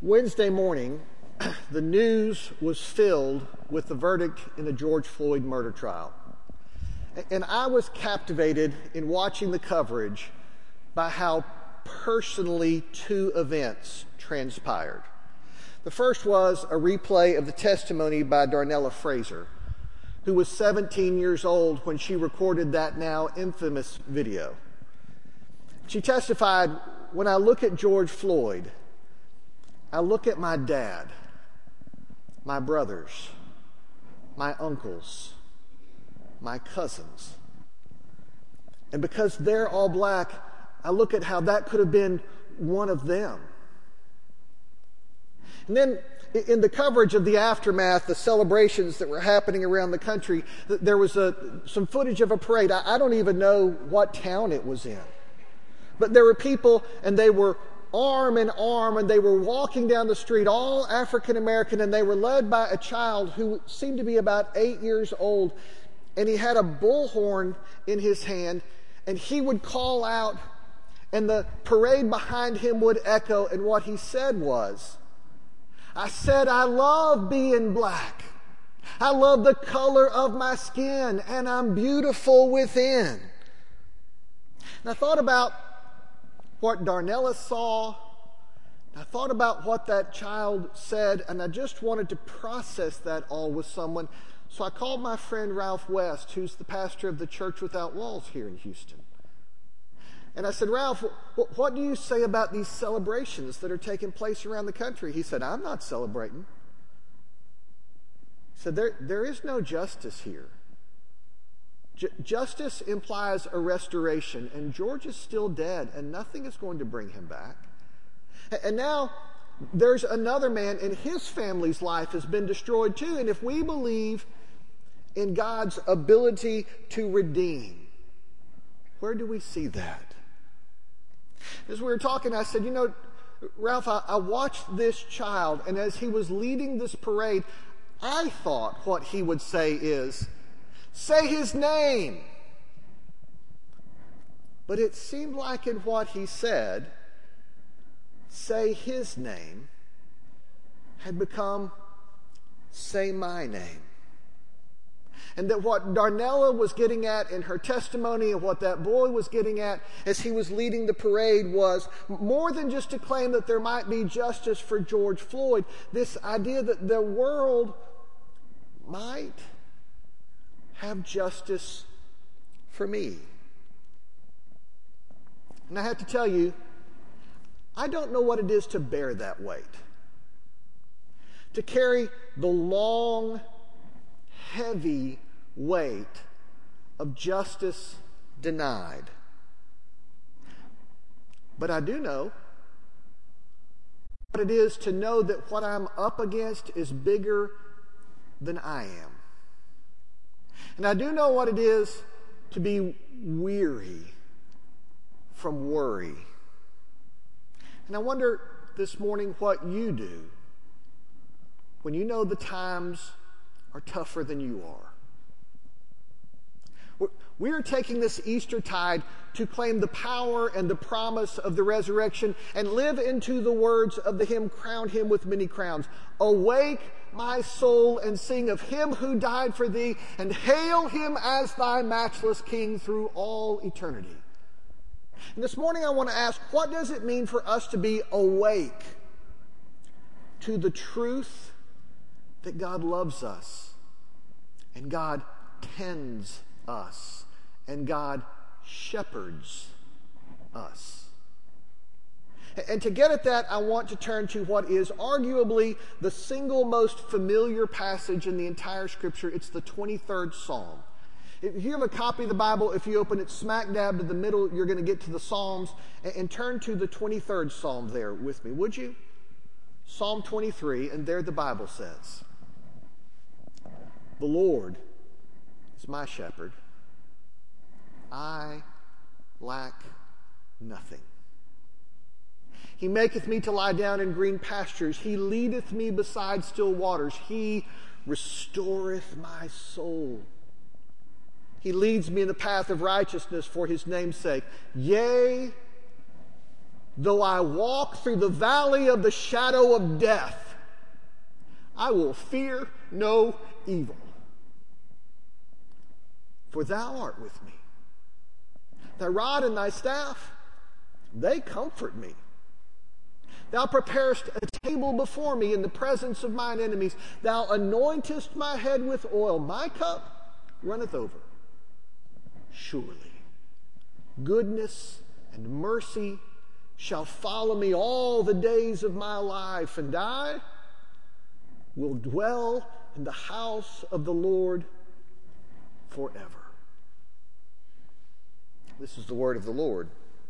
Wednesday morning, the news was filled with the verdict in the George Floyd murder trial. And I was captivated in watching the coverage by how personally two events transpired. The first was a replay of the testimony by Darnella Frazier, who was 17 years old when she recorded that now infamous video. She testified, "When I look at George Floyd, I look at my dad, my brothers, my uncles, my cousins. And because they're all black, I look at how that could have been one of them." And then in the coverage of the aftermath, the celebrations that were happening around the country, there was some footage of a parade. I don't even know what town it was in. But there were people, and they were arm in arm, and they were walking down the street, all African American, and they were led by a child who seemed to be about 8 years old. And he had a bullhorn in his hand, and he would call out, and the parade behind him would echo. And what he said was, "I said I love being black. I love the color of my skin, and I'm beautiful within." And I thought about what Darnella saw. I thought about what that child said, and I just wanted to process that all with someone. So I called my friend Ralph West, who's the pastor of the Church Without Walls here in Houston. And I said, "Ralph, what do you say about these celebrations that are taking place around the country?" He said, "I'm not celebrating." He said, there is no justice here. Justice implies a restoration, and George is still dead, and nothing is going to bring him back. And now there's another man, and his family's life has been destroyed too. And if we believe in God's ability to redeem, where do we see that? As we were talking, I said, Ralph, I watched this child, and as he was leading this parade, I thought what he would say is, "Say his name." But it seemed like in what he said, "Say his name," had become, "Say my name." And that what Darnella was getting at in her testimony, and what that boy was getting at as he was leading the parade, was more than just to claim that there might be justice for George Floyd, this idea that the world might have justice for me. And I have to tell you, I don't know what it is to bear that weight. To carry the long, heavy weight of justice denied. But I do know what it is to know that what I'm up against is bigger than I am. And I do know what it is to be weary from worry. And I wonder this morning what you do when you know the times are tougher than you are. We are taking this Eastertide to claim the power and the promise of the resurrection and live into the words of the hymn, "Crown him with many crowns." "Awake, my soul, and sing of him who died for thee, and hail him as thy matchless King through all eternity." And this morning I want to ask, what does it mean for us to be awake to the truth that God loves us, and God tends us, and God shepherds us? And to get at that, I want to turn to what is arguably the single most familiar passage in the entire Scripture. It's the 23rd Psalm. If you have a copy of the Bible, if you open it smack dab to the middle, you're going to get to the Psalms. And turn to the 23rd Psalm there with me, would you? Psalm 23, and there the Bible says, "The Lord is my shepherd. I lack nothing. He maketh me to lie down in green pastures. He leadeth me beside still waters. He restoreth my soul. He leads me in the path of righteousness for his name's sake. Yea, though I walk through the valley of the shadow of death, I will fear no evil. For thou art with me. Thy rod and thy staff, they comfort me. Thou preparest a table before me in the presence of mine enemies. Thou anointest my head with oil. My cup runneth over. Surely, goodness and mercy shall follow me all the days of my life, and I will dwell in the house of the Lord forever. This is the word of the Lord.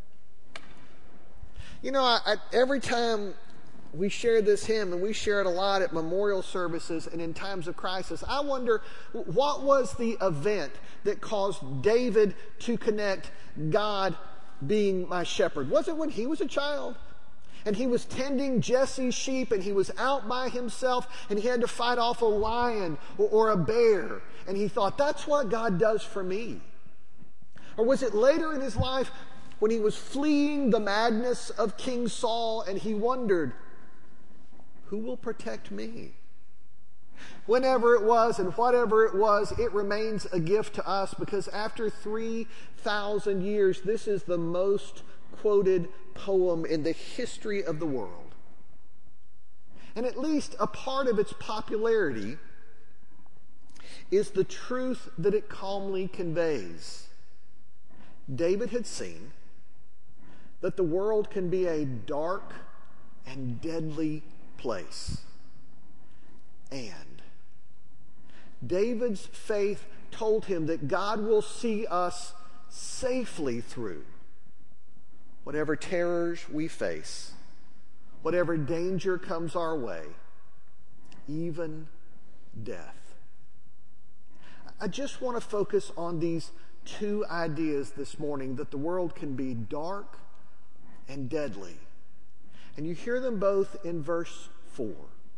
You know, every time we share this hymn, and we share it a lot at memorial services and in times of crisis, I wonder, what was the event that caused David to connect God being my shepherd? Was it when he was a child? And he was tending Jesse's sheep, and he was out by himself, and he had to fight off a lion or a bear, and he thought, that's what God does for me? Or was it later in his life when he was fleeing the madness of King Saul, and he wondered, who will protect me? Whenever it was and whatever it was, it remains a gift to us, because after 3,000 years, this is the most quoted poem in the history of the world. And at least a part of its popularity is the truth that it calmly conveys. David had seen that the world can be a dark and deadly place. And David's faith told him that God will see us safely through whatever terrors we face, whatever danger comes our way, even death. I just want to focus on these two ideas this morning, that the world can be dark and deadly. And you hear them both in verse 4.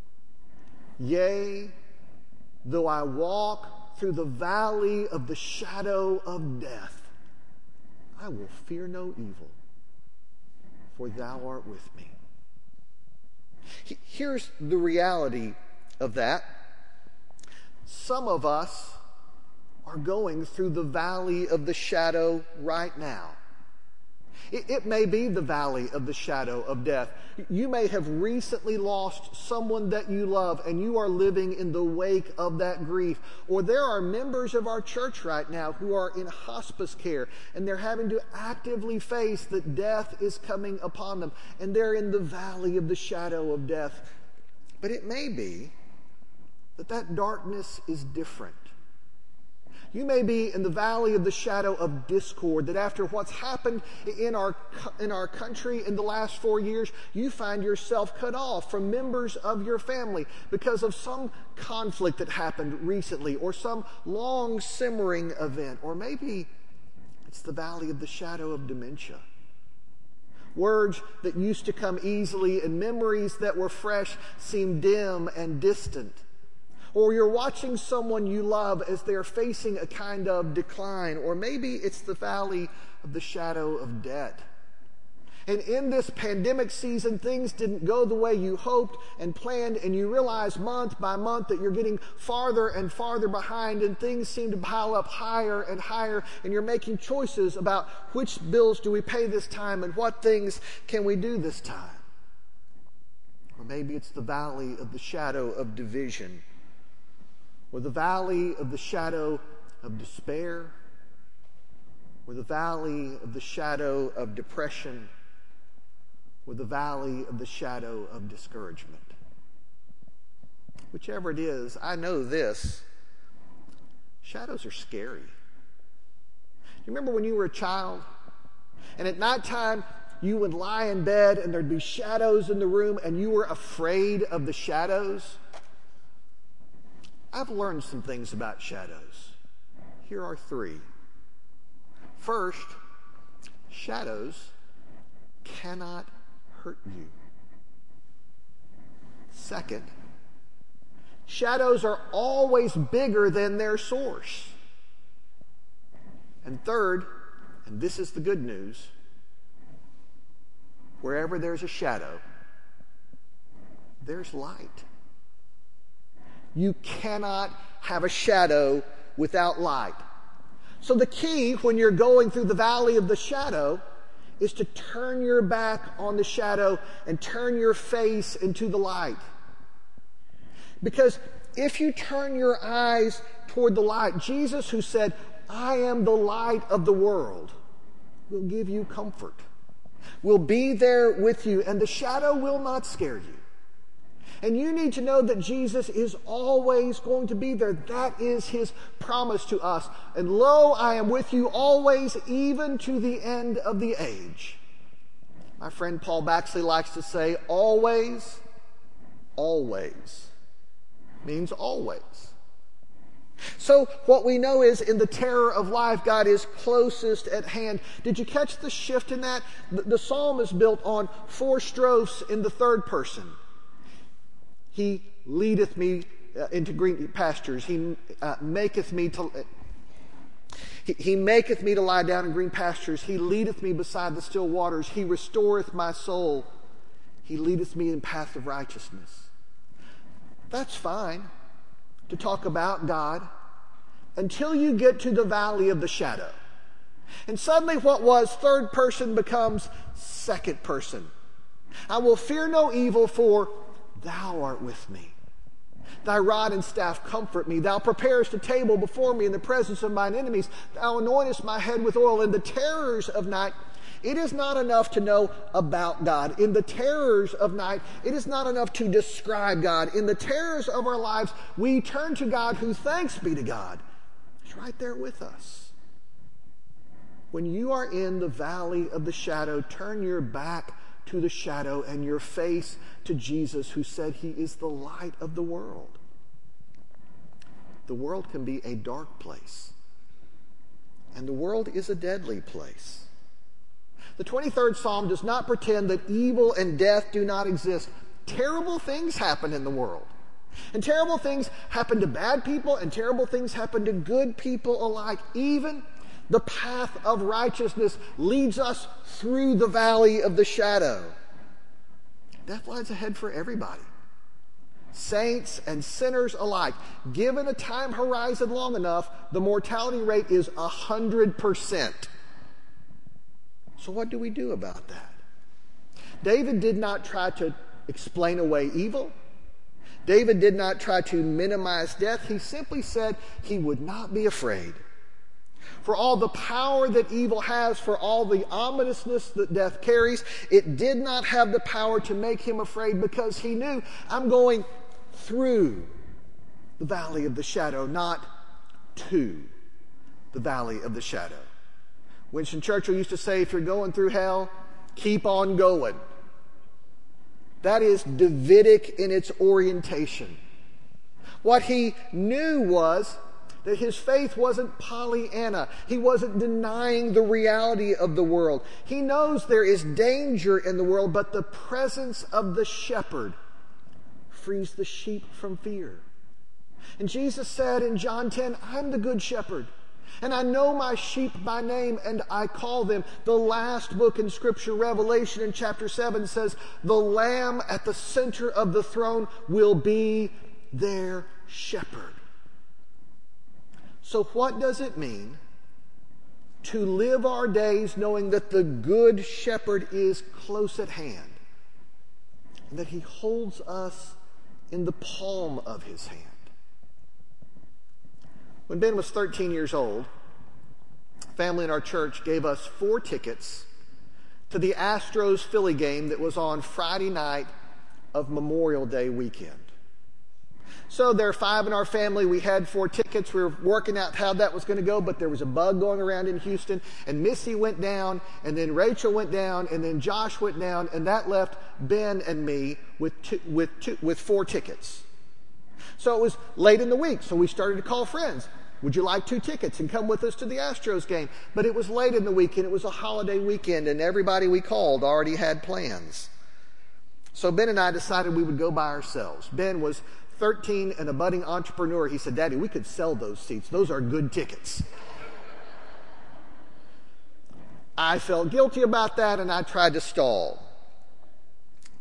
Yea, though I walk through the valley of the shadow of death, I will fear no evil, for thou art with me. Here's the reality of that. Some of us are going through the valley of the shadow right now. It may be the valley of the shadow of death. You may have recently lost someone that you love, and you are living in the wake of that grief. Or there are members of our church right now who are in hospice care, and they're having to actively face that death is coming upon them, and they're in the valley of the shadow of death. But it may be that darkness is different. You may be in the valley of the shadow of discord, that after what's happened in our country in the last 4 years, you find yourself cut off from members of your family because of some conflict that happened recently, or some long simmering event. Or maybe it's the valley of the shadow of dementia. Words that used to come easily and memories that were fresh seem dim and distant. Or you're watching someone you love as they're facing a kind of decline. Or maybe it's the valley of the shadow of debt. And in this pandemic season, things didn't go the way you hoped and planned, and you realize month by month that you're getting farther and farther behind, and things seem to pile up higher and higher, and you're making choices about which bills do we pay this time and what things can we do this time. Or maybe it's the valley of the shadow of division, or the valley of the shadow of despair, or the valley of the shadow of depression, or the valley of the shadow of discouragement. Whichever it is, I know this: shadows are scary. You remember when you were a child, and at nighttime you would lie in bed and there'd be shadows in the room, and you were afraid of the shadows? I've learned some things about shadows. Here are 3. First, shadows cannot hurt you. Second, shadows are always bigger than their source. And third, and this is the good news, wherever there's a shadow, there's light. You cannot have a shadow without light. So the key when you're going through the valley of the shadow is to turn your back on the shadow and turn your face into the light. Because if you turn your eyes toward the light, Jesus, who said, "I am the light of the world," will give you comfort, will be there with you, and the shadow will not scare you. And you need to know that Jesus is always going to be there. That is his promise to us. And lo, I am with you always, even to the end of the age. My friend Paul Baxley likes to say, always, always means always. So what we know is in the terror of life, God is closest at hand. Did you catch the shift in that? The psalm is built on 4 strophes in the third person. He leadeth me into green pastures. He maketh me to lie down in green pastures. He leadeth me beside the still waters. He restoreth my soul. He leadeth me in path of righteousness. That's fine to talk about God until you get to the valley of the shadow. And suddenly what was third person becomes second person. I will fear no evil, for thou art with me. Thy rod and staff comfort me. Thou preparest a table before me in the presence of mine enemies. Thou anointest my head with oil. In the terrors of night, it is not enough to know about God. In the terrors of night, it is not enough to describe God. In the terrors of our lives, we turn to God, who, thanks be to God, is right there with us. When you are in the valley of the shadow, turn your back to the shadow and your face to Jesus, who said he is the light of the world. The world can be a dark place, and the world is a deadly place. The 23rd Psalm does not pretend that evil and death do not exist. Terrible things happen in the world. And terrible things happen to bad people, and terrible things happen to good people alike. Even the path of righteousness leads us through the valley of the shadow. Death lies ahead for everybody, saints and sinners alike. Given a time horizon long enough, the mortality rate is 100%. So what do we do about that? David did not try to explain away evil. David did not try to minimize death. He simply said he would not be afraid. For all the power that evil has, for all the ominousness that death carries, it did not have the power to make him afraid, because he knew, I'm going through the valley of the shadow, not to the valley of the shadow. Winston Churchill used to say, if you're going through hell, keep on going. That is Davidic in its orientation. What he knew was that his faith wasn't Pollyanna. He wasn't denying the reality of the world. He knows there is danger in the world, but the presence of the shepherd frees the sheep from fear. And Jesus said in John 10, I'm the good shepherd, and I know my sheep by name, and I call them. The last book in Scripture, Revelation in chapter 7, says, the Lamb at the center of the throne will be their shepherd. So what does it mean to live our days knowing that the good shepherd is close at hand, and that he holds us in the palm of his hand? When Ben was 13 years old, family in our church gave us 4 tickets to the Astros-Philly game that was on Friday night of Memorial Day weekend. So there are 5 in our family. We had 4 tickets. We were working out how that was going to go, but there was a bug going around in Houston, and Missy went down, and then Rachel went down, and then Josh went down, and that left Ben and me with 4 tickets. So it was late in the week, so we started to call friends. Would you like 2 tickets and come with us to the Astros game? But it was late in the week, and it was a holiday weekend, and everybody we called already had plans. So Ben and I decided we would go by ourselves. Ben was 13 and a budding entrepreneur. He said, Daddy, we could sell those seats. Those are good tickets. I felt guilty about that, and I tried to stall.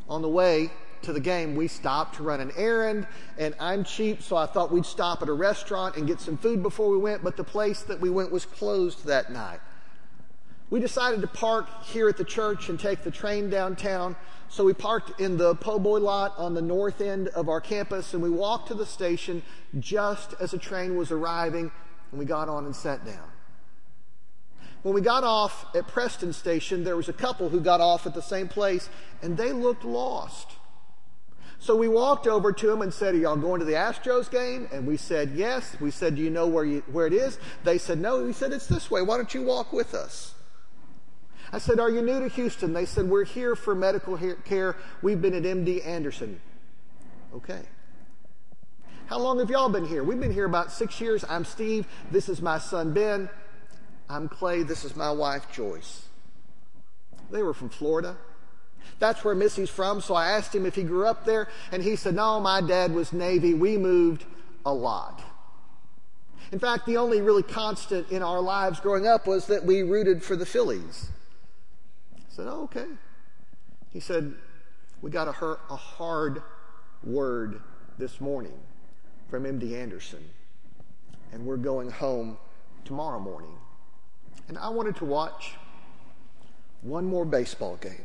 On the way to the game, we stopped to run an errand, and I'm cheap, so I thought we'd stop at a restaurant and get some food before we went, but the place that we went was closed that night. We decided to park here at the church and take the train downtown, so we parked in the po' boy lot on the north end of our campus, and we walked to the station just as the train was arriving, and we got on and sat down. When we got off at Preston Station, there was a couple who got off at the same place, and they looked lost. So we walked over to them and said, "Are y'all going to the Astros game?" And we said, "Yes." We said, "Do you know where it is?" They said, "No." We said, "It's this way. Why don't you walk with us?" I said, "Are you new to Houston?" They said, "We're here for medical care. We've been at MD Anderson." Okay. "How long have y'all been here?" "We've been here about 6 years. I'm Steve. This is my son, Ben. I'm Clay. This is my wife, Joyce." They were from Florida. That's where Missy's from, so I asked him if he grew up there, and he said, "No, my dad was Navy. We moved a lot." In fact, the only really constant in our lives growing up was that we rooted for the Phillies. I said, "Oh, okay." He said, "We got a hard word this morning from MD Anderson, and we're going home tomorrow morning. And I wanted to watch one more baseball game."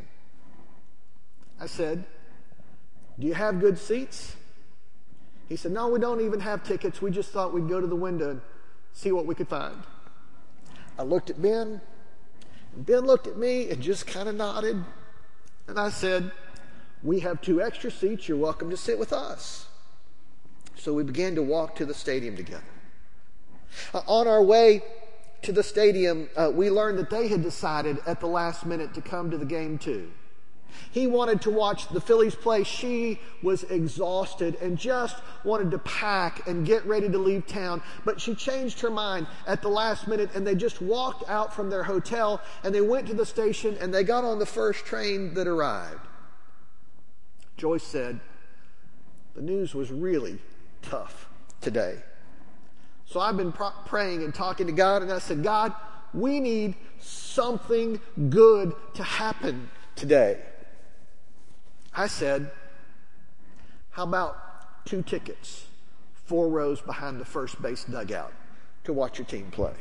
I said, "Do you have good seats?" He said, "No, we don't even have tickets. We just thought we'd go to the window and see what we could find." I looked at Ben, and Ben looked at me and just kind of nodded. And I said, "We have 2 extra seats. You're welcome to sit with us." So we began to walk to the stadium together. On our way to the stadium, we learned that they had decided at the last minute to come to the game too. He wanted to watch the Phillies play. She was exhausted and just wanted to pack and get ready to leave town. But she changed her mind at the last minute, and they just walked out from their hotel, and they went to the station, and they got on the first train that arrived. Joyce said, "The news was really tough today. So I've been praying and talking to God, and I said, God, we need something good to happen today." I said, "How about 2 tickets, 4 rows behind the first base dugout to watch your team play?"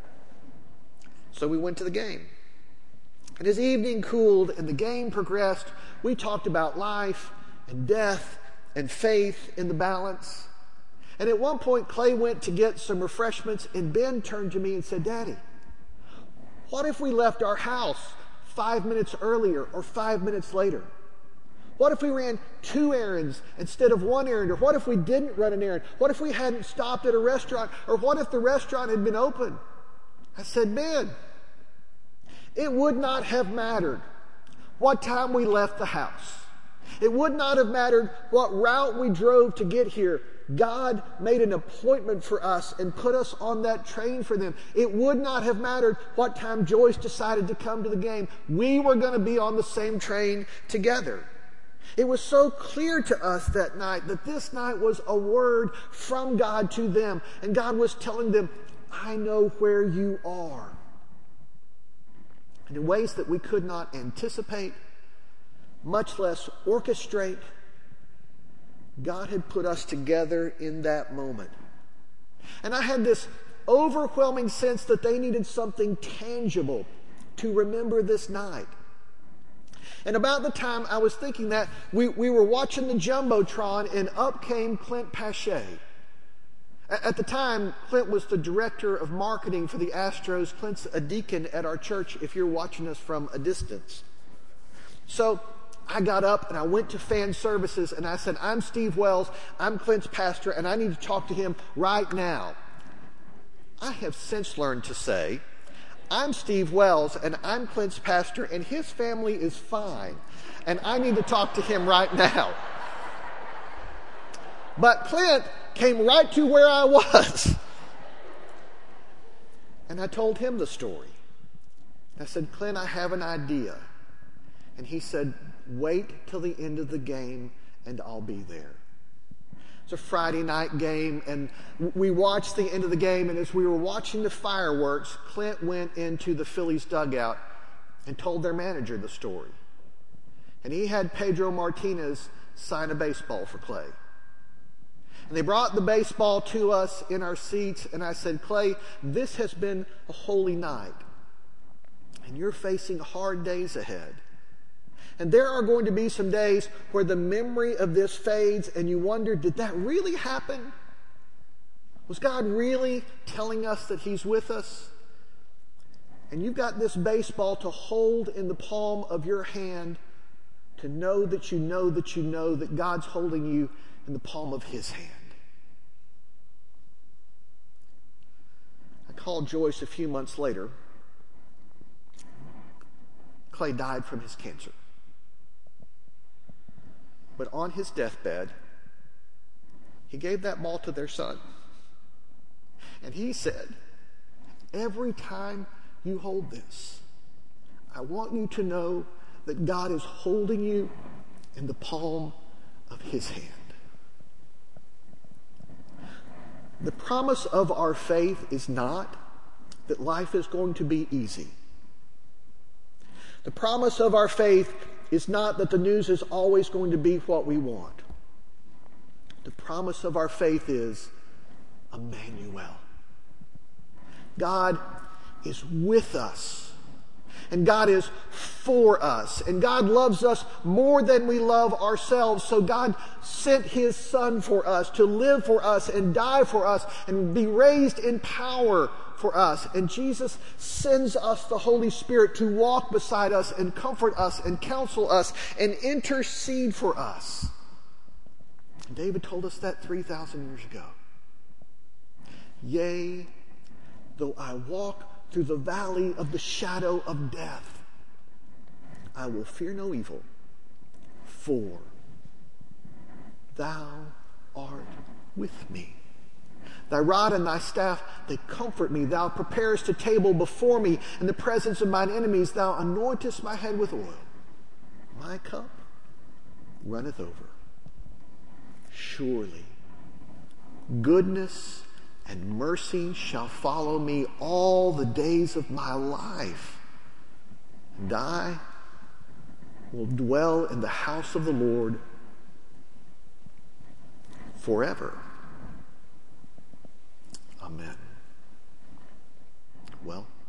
So we went to the game. And as evening cooled and the game progressed, we talked about life and death and faith in the balance. And at one point, Clay went to get some refreshments, and Ben turned to me and said, "Daddy, what if we left our house 5 minutes earlier or 5 minutes later? What if we ran 2 errands instead of 1 errand? Or what if we didn't run an errand? What if we hadn't stopped at a restaurant? Or what if the restaurant had been open?" I said, "Ben, it would not have mattered what time we left the house. It would not have mattered what route we drove to get here. God made an appointment for us and put us on that train for them. It would not have mattered what time Joyce decided to come to the game. We were going to be on the same train together." It was so clear to us that night that this night was a word from God to them. And God was telling them, "I know where you are." And in ways that we could not anticipate, much less orchestrate, God had put us together in that moment. And I had this overwhelming sense that they needed something tangible to remember this night. And about the time I was thinking that, we were watching the Jumbotron, and up came Clint Pache. At the time, Clint was the director of marketing for the Astros. Clint's a deacon at our church if you're watching us from a distance. So I got up and I went to fan services and I said, "I'm Steve Wells, I'm Clint's pastor, and I need to talk to him right now." I have since learned to say, "I'm Steve Wells and I'm Clint's pastor, and his family is fine, and I need to talk to him right now." But Clint came right to where I was. And I told him the story. I said, "Clint, I have an idea." And he said, "Wait till the end of the game and I'll be there." It's a Friday night game, and we watched the end of the game, and as we were watching the fireworks, Clint went into the Phillies dugout and told their manager the story. And he had Pedro Martinez sign a baseball for Clay. And they brought the baseball to us in our seats, and I said, Clay, this has been a holy night. And you're facing hard days ahead. And there are going to be some days where the memory of this fades, and you wonder, did that really happen? Was God really telling us that He's with us? And you've got this baseball to hold in the palm of your hand, to know that you know that you know that God's holding you in the palm of His hand. I called Joyce a few months later. Clay died from his cancer. But on his deathbed, he gave that ball to their son. And he said, every time you hold this, I want you to know that God is holding you in the palm of His hand. The promise of our faith is not that life is going to be easy. The promise of our faith is not that the news is always going to be what we want. The promise of our faith is Emmanuel. God is with us. And God is for us. And God loves us more than we love ourselves. So God sent His Son for us, to live for us and die for us and be raised in power for us. And Jesus sends us the Holy Spirit to walk beside us and comfort us and counsel us and intercede for us. And David told us that 3,000 years ago. Yea, though I walk through the valley of the shadow of death, I will fear no evil, for Thou art with me. Thy rod and Thy staff, they comfort me. Thou preparest a table before me in the presence of mine enemies. Thou anointest my head with oil. My cup runneth over. Surely goodness and mercy shall follow me all the days of my life, and I will dwell in the house of the Lord forever. Amen. Well,